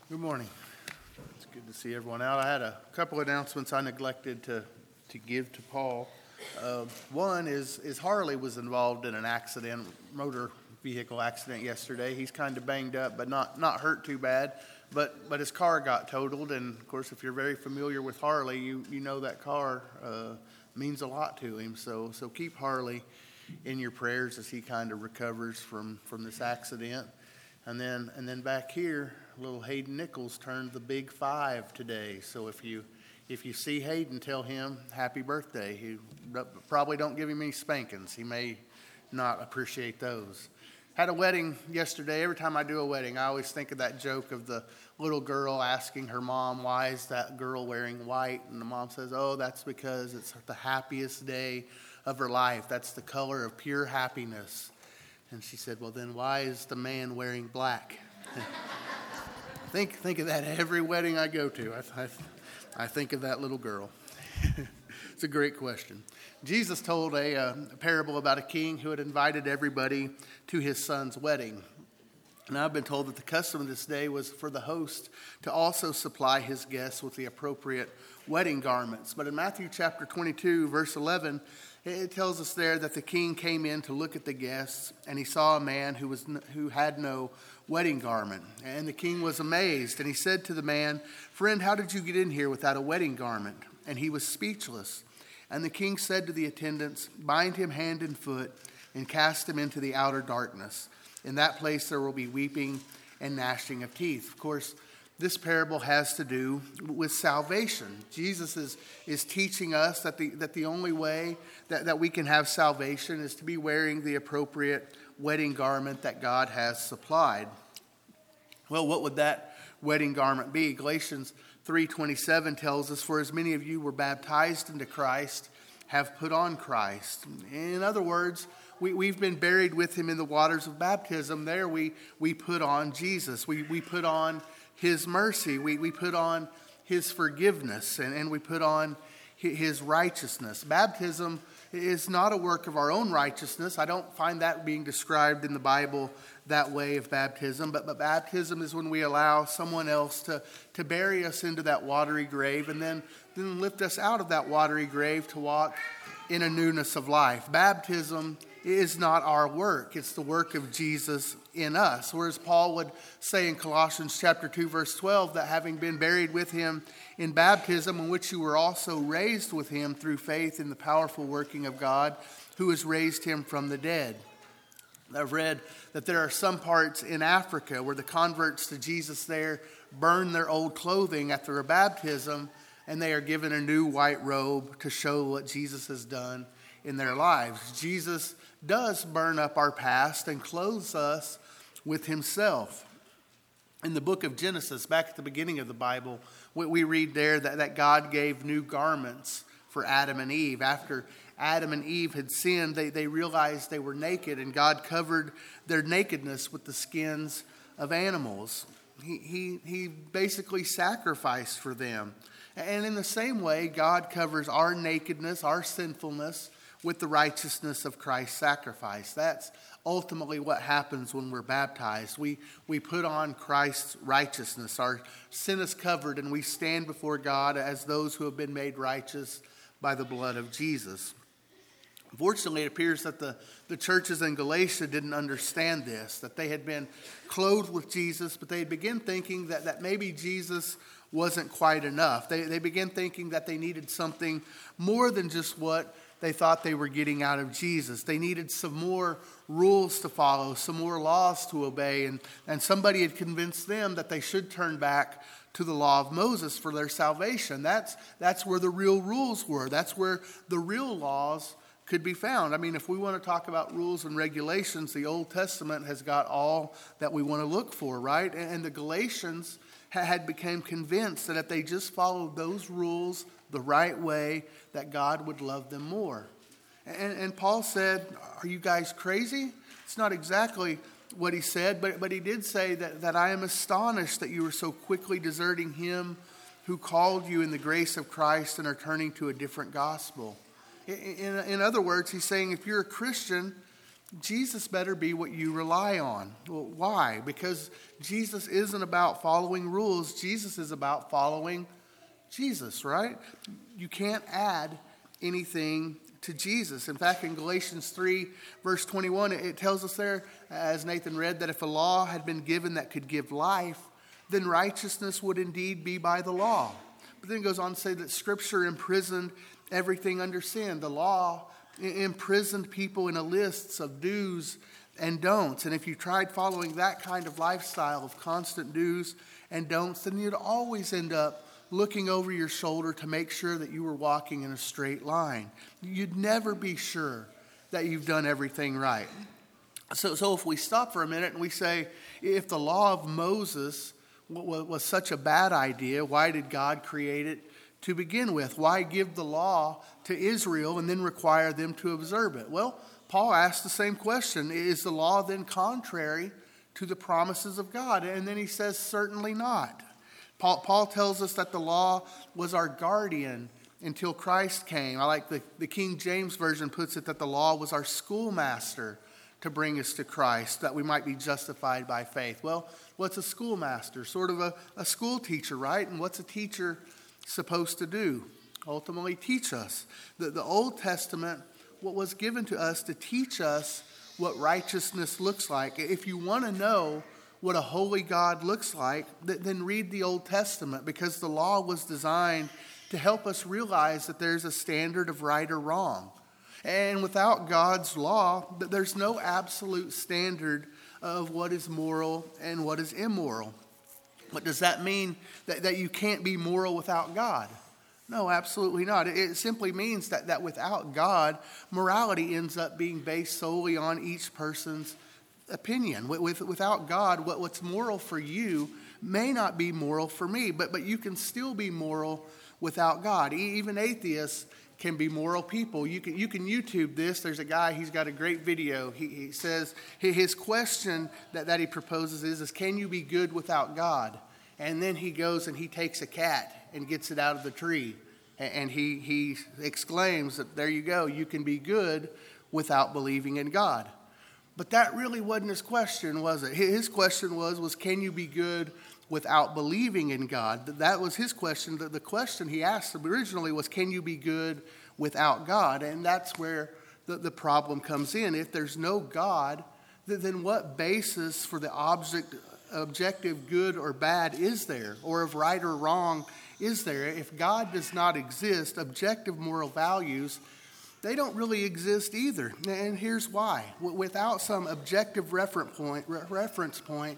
Good morning. It's good to see everyone out. I had a couple announcements I neglected to give to Paul. One is Harley was involved in an accident, motor vehicle accident yesterday. He's kind of banged up, but not hurt too bad. But his car got totaled, and of course, if you're very familiar with Harley, you know that car means a lot to him. So keep Harley in your prayers as he kind of recovers from this accident. And then back here, little Hayden Nichols turned the big 5 today. So if you see Hayden, tell him happy birthday. He probably don't give him any spankings. He may not appreciate those. Had a wedding yesterday. Every time I do a wedding, I always think of that joke of the little girl asking her mom, why is that girl wearing white? And the mom says, oh, that's because it's the happiest day of her life. That's the color of pure happiness. And she said, well, then why is the man wearing black? Think of that every wedding I go to. I think of that little girl. It's a great question. Jesus told a parable about a king who had invited everybody to his son's wedding. And I've been told that the custom of this day was for the host to also supply his guests with the appropriate wedding garments. But in Matthew chapter 22, verse 11, it tells us there that the king came in to look at the guests, and he saw a man who had no wedding garment. And the king was amazed, and he said to the man, friend, how did you get in here without a wedding garment? And he was speechless. And the king said to the attendants, bind him hand and foot and cast him into the outer darkness. In that place there will be weeping and gnashing of teeth. Of course, this parable has to do with salvation. Jesus is teaching us that the only way that we can have salvation is to be wearing the appropriate wedding garment that God has supplied. Well, what would that wedding garment be? Galatians 3:27 tells us, for as many of you were baptized into Christ, have put on Christ. In other words, we've been buried with him in the waters of baptism. There we put on Jesus. We put on his mercy. We put on his forgiveness, and we put on his righteousness. Baptism is not a work of our own righteousness. I don't find that being described in the Bible, that way of baptism. But baptism is when we allow someone else to bury us into that watery grave and then lift us out of that watery grave to walk in a newness of life. Baptism is not our work. It's the work of Jesus in us. Whereas Paul would say in Colossians chapter 2, verse 12, that having been buried with him in baptism, in which you were also raised with him through faith in the powerful working of God, who has raised him from the dead. I've read that there are some parts in Africa where the converts to Jesus there burn their old clothing after a baptism, and they are given a new white robe to show what Jesus has done in their lives. Jesus does burn up our past and clothes us with himself. In the book of Genesis, back at the beginning of the Bible, we read there that God gave new garments for Adam and Eve. After Adam and Eve had sinned, they realized they were naked, and God covered their nakedness with the skins of animals. He basically sacrificed for them. And in the same way, God covers our nakedness, our sinfulness, with the righteousness of Christ's sacrifice. That's ultimately what happens when we're baptized. We put on Christ's righteousness. Our sin is covered, and we stand before God as those who have been made righteous by the blood of Jesus. Unfortunately, it appears that the churches in Galatia didn't understand this, that they had been clothed with Jesus, but they began thinking that maybe Jesus wasn't quite enough. They began thinking that they needed something more than just what they thought they were getting out of Jesus. They needed some more rules to follow, some more laws to obey, and somebody had convinced them that they should turn back to the law of Moses for their salvation. That's where the real rules were. That's where the real laws could be found. I mean, if we want to talk about rules and regulations, the Old Testament has got all that we want to look for, right? And the Galatians had become convinced that if they just followed those rules the right way, that God would love them more. And Paul said, are you guys crazy? It's not exactly what he said, but he did say that I am astonished that you are so quickly deserting him who called you in the grace of Christ and are turning to a different gospel. In other words, he's saying if you're a Christian, Jesus better be what you rely on. Well, why? Because Jesus isn't about following rules. Jesus is about following Jesus, right? You can't add anything to Jesus. In fact, in Galatians 3, verse 21, it tells us there, as Nathan read, that if a law had been given that could give life, then righteousness would indeed be by the law. But then it goes on to say that Scripture imprisoned everything under sin. The law imprisoned people in a list of do's and don'ts. And if you tried following that kind of lifestyle of constant do's and don'ts, then you'd always end up looking over your shoulder to make sure that you were walking in a straight line. You'd never be sure that you've done everything right. So if we stop for a minute and we say, if the law of Moses was such a bad idea, why did God create it to begin with? Why give the law to Israel and then require them to observe it? Well, Paul asked the same question. Is the law then contrary to the promises of God? And then he says, certainly not. Paul tells us that the law was our guardian until Christ came. I like the King James Version puts it that the law was our schoolmaster to bring us to Christ, that we might be justified by faith. Well, what's a schoolmaster? Sort of a school teacher, right? And what's a teacher supposed to do? Ultimately teach us. The Old Testament, what was given to us to teach us what righteousness looks like. If you want to know what a holy God looks like, then read the Old Testament, because the law was designed to help us realize that there's a standard of right or wrong. And without God's law, there's no absolute standard of what is moral and what is immoral. But does that mean that you can't be moral without God? No, absolutely not. It simply means that without God, morality ends up being based solely on each person's opinion. Without God, what's moral for you may not be moral for me, but you can still be moral without God. Even atheists can be moral people. You can YouTube this. There's a guy, he's got a great video. He says, his question that he proposes is can you be good without God? And then he goes and he takes a cat and gets it out of the tree. And he exclaims that there you go, you can be good without believing in God. But that really wasn't his question, was it? His question was can you be good without believing in God? That was his question. The question he asked originally was, can you be good without God? And that's where the problem comes in. If there's no God, then what basis for the objective good or bad is there? Or of right or wrong is there? If God does not exist, objective moral values, they don't really exist either. And here's why. Without some objective reference point,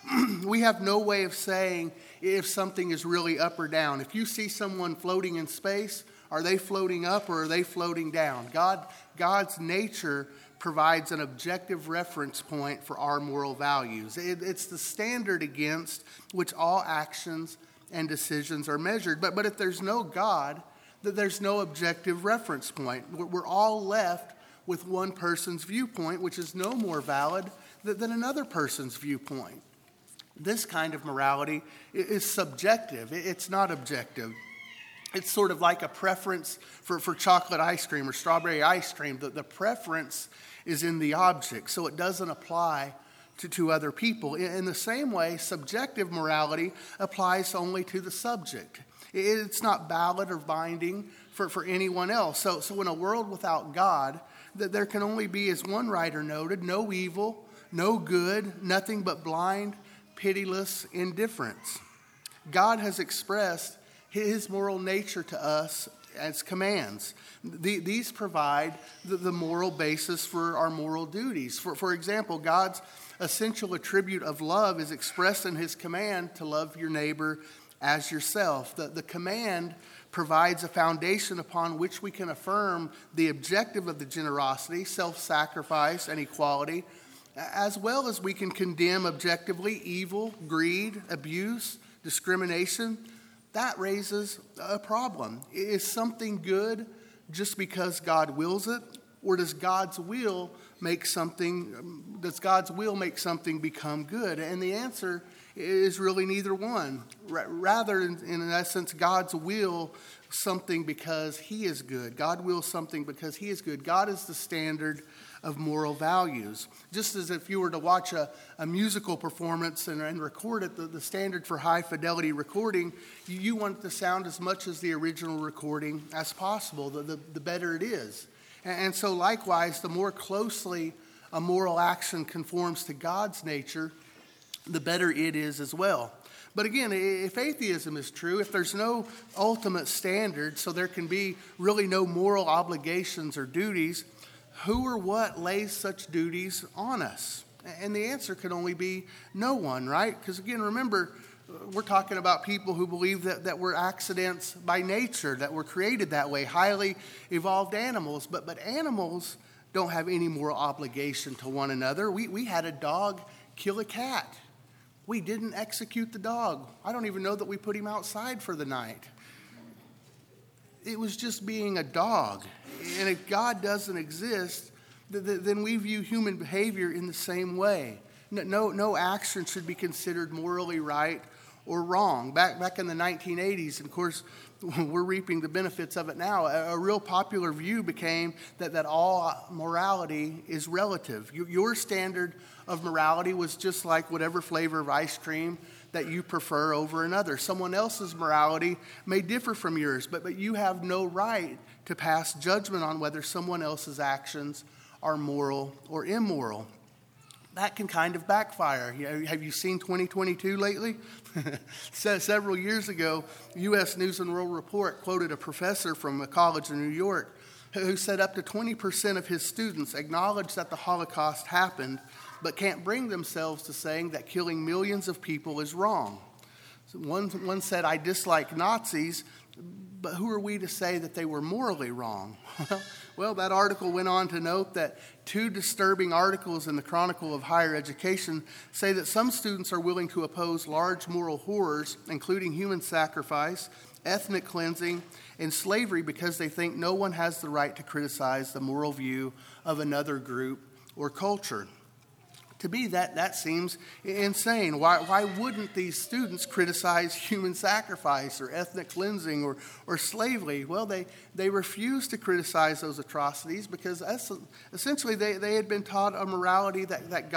we have no way of saying if something is really up or down. If you see someone floating in space, are they floating up or are they floating down? God's nature provides an objective reference point for our moral values. It's the standard against which all actions and decisions are measured. But if there's no God, there's no objective reference point. We're all left with one person's viewpoint, which is no more valid than another person's viewpoint. This kind of morality is subjective. It's not objective. It's sort of like a preference for chocolate ice cream or strawberry ice cream. The preference is in the object, so it doesn't apply to other people. In the same way, subjective morality applies only to the subject. It's not valid or binding for anyone else. So in a world without God, there can only be, as one writer noted, no evil, no good, nothing but blind, pitiless indifference. God has expressed his moral nature to us as commands. These provide the moral basis for our moral duties. For example, God's essential attribute of love is expressed in his command to love your neighbor as yourself. The command provides a foundation upon which we can affirm the objective of the generosity, self-sacrifice, and equality, as well as we can condemn objectively evil, greed, abuse, discrimination. That raises a problem. Is something good just because God wills it, or does God's will make something become good? And the answer is really neither one. Rather, in essence, God's will something because he is good. God wills something because he is good. God is the standard of moral values. Just as if you were to watch a musical performance and record it, the standard for high fidelity recording, you want it to sound as much as the original recording as possible, the better it is. And so likewise, the more closely a moral action conforms to God's nature, the better it is as well. But again, if atheism is true, if there's no ultimate standard, so there can be really no moral obligations or duties, who or what lays such duties on us? And the answer could only be no one, right? Because again, remember, we're talking about people who believe that we're accidents by nature, that we're created that way, highly evolved animals. But animals don't have any moral obligation to one another. We had a dog kill a cat. We didn't execute the dog. I don't even know that we put him outside for the night. It was just being a dog. And if God doesn't exist, then we view human behavior in the same way. No action should be considered morally right or wrong. Back in the 1980s, and of course, we're reaping the benefits of it now, a real popular view became that all morality is relative. Your standard of morality was just like whatever flavor of ice cream that you prefer over another. Someone else's morality may differ from yours, but you have no right to pass judgment on whether someone else's actions are moral or immoral. That can kind of backfire. Have you seen 2022 lately? Several years ago, U.S. News and World Report quoted a professor from a college in New York who said up to 20% of his students acknowledge that the Holocaust happened, but can't bring themselves to saying that killing millions of people is wrong. So one said, I dislike Nazis, but who are we to say that they were morally wrong? Well, that article went on to note that 2 disturbing articles in the Chronicle of Higher Education say that some students are willing to oppose large moral horrors, including human sacrifice, ethnic cleansing, and slavery because they think no one has the right to criticize the moral view of another group or culture. To me, that seems insane. Why wouldn't these students criticize human sacrifice or ethnic cleansing or slavery? Well, they refused to criticize those atrocities because essentially they had been taught a morality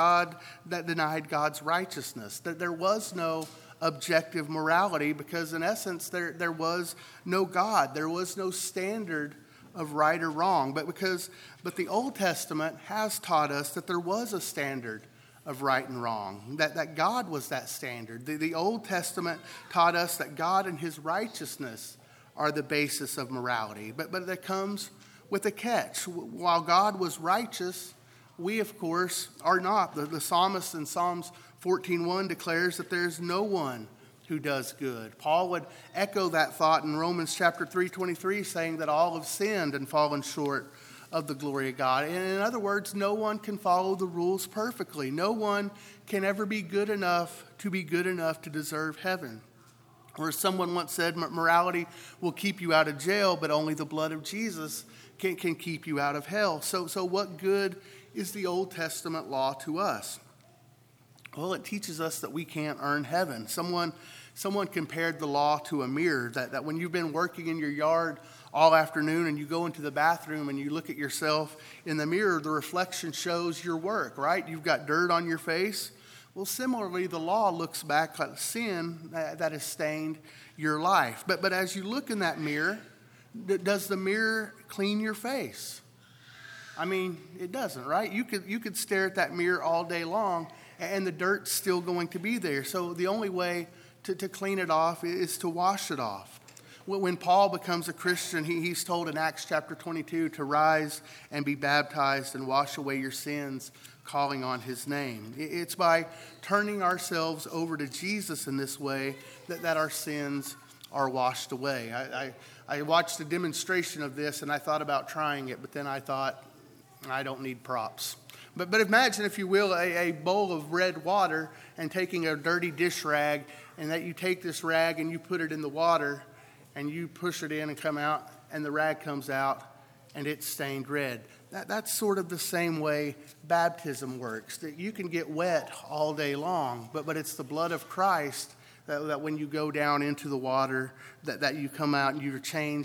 that denied God's righteousness, that there was no objective morality because in essence there was no God, there was no standard of right or wrong, but the Old Testament has taught us that there was a standard of right and wrong, that God was that standard. The Old Testament taught us that God and his righteousness are the basis of morality, but that comes with a catch. While God was righteous, we of course are not. The psalmist in Psalms 14:1 declares that there's no one who does good. Paul would echo that thought in Romans chapter 3:23, saying that all have sinned and fallen short of the glory of God. And in other words, no one can follow the rules perfectly. No one can ever be good enough to deserve heaven. Or as someone once said, morality will keep you out of jail, but only the blood of Jesus can keep you out of hell. So what good is the Old Testament law to us? Well, it teaches us that we can't earn heaven. Someone compared the law to a mirror, that when you've been working in your yard all afternoon and you go into the bathroom and you look at yourself in the mirror, the reflection shows your work, right? You've got dirt on your face. Well, similarly, the law looks back at sin that has stained your life. But as you look in that mirror, does the mirror clean your face? I mean, it doesn't, right? You could stare at that mirror all day long and the dirt's still going to be there. So the only way to clean it off is to wash it off. When Paul becomes a Christian, he's told in Acts chapter 22 to rise and be baptized and wash away your sins, calling on his name. It's by turning ourselves over to Jesus in this way that our sins are washed away. I watched a demonstration of this and I thought about trying it, but then I thought, I don't need props. But imagine, if you will, a bowl of red water and taking a dirty dish rag, and that you take this rag and you put it in the water and you push it in and come out, and the rag comes out and it's stained red. That's sort of the same way baptism works. That you can get wet all day long, but it's the blood of Christ that when you go down into the water, that you come out and you're changed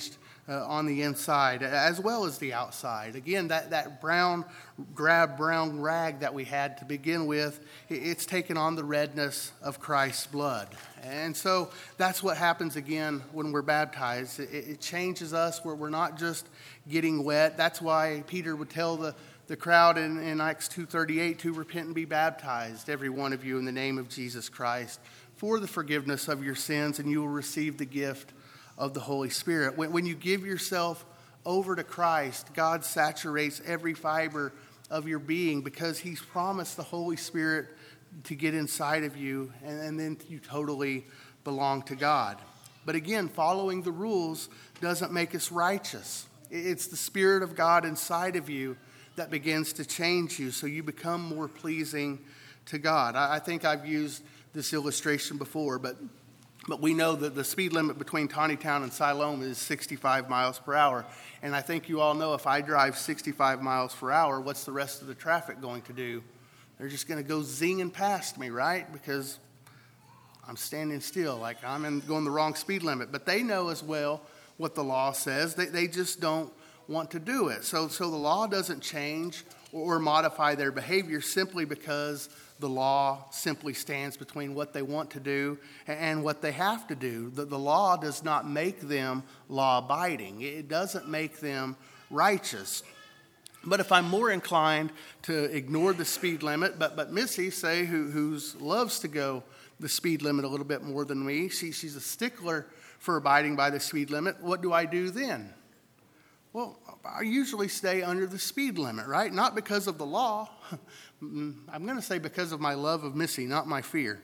on the inside as well as the outside. Again, that brown rag that we had to begin with, it's taken on the redness of Christ's blood. And so that's what happens again when we're baptized. It changes us where we're not just getting wet. That's why Peter would tell the crowd in Acts 2:38 to repent and be baptized, every one of you, in the name of Jesus Christ, for the forgiveness of your sins, and you will receive the gift of the Holy Spirit. When you give yourself over to Christ, God saturates every fiber of your being because he's promised the Holy Spirit to get inside of you, and then you totally belong to God. But again, following the rules doesn't make us righteous. It's the Spirit of God inside of you that begins to change you so you become more pleasing to God. I think I've used this illustration before, but we know that the speed limit between Taneytown and Siloam is 65 miles per hour. And I think you all know if I drive 65 miles per hour, what's the rest of the traffic going to do? They're just going to go zinging past me, right? Because I'm standing still, like I'm going the wrong speed limit. But they know as well what the law says. They just don't want to do it. So the law doesn't change or modify their behavior simply because the law simply stands between what they want to do and what they have to do. The law does not make them law-abiding. It doesn't make them righteous. But if I'm more inclined to ignore the speed limit, but Missy, say, who loves to go the speed limit a little bit more than me, she's a stickler for abiding by the speed limit, what do I do then? Well, I usually stay under the speed limit, right? Not because of the law. I'm going to say because of my love of Missy, not my fear.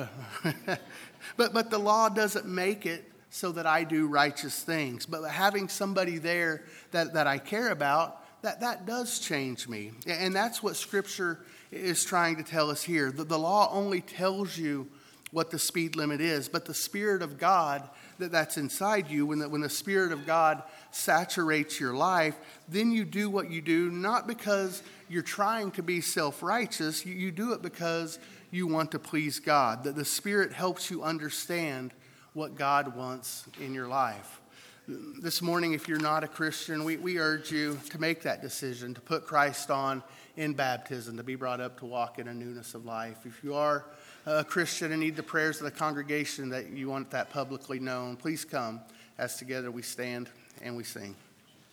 But the law doesn't make it so that I do righteous things. But having somebody there that I care about, that does change me. And that's what Scripture is trying to tell us here. The law only tells you what the speed limit is, but the Spirit of God that's inside you, when the Spirit of God saturates your life, then you do what you do, not because you're trying to be self-righteous. You do it because you want to please God. The Spirit helps you understand what God wants in your life. This morning, if you're not a Christian, we urge you to make that decision, to put Christ on in baptism, to be brought up to walk in a newness of life. If you are a Christian and need the prayers of the congregation that you want that publicly known, please come as together we stand and we sing.